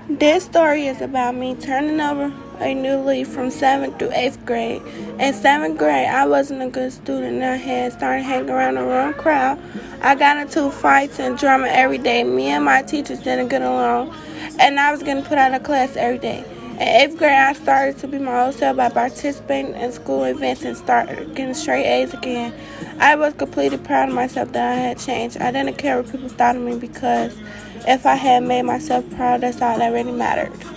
This story is about me turning over a new leaf from 7th through 8th grade. In 7th grade, I wasn't a good student and I had started hanging around the wrong crowd. I got into fights and drama every day. Me and my teachers didn't get along, and I was getting put out of class every day. In 8th grade, I started to be my old self by participating in school events and started getting straight A's again. I was completely proud of myself that I had changed. I didn't care what people thought of me because if I had made myself proud, that's all that really mattered.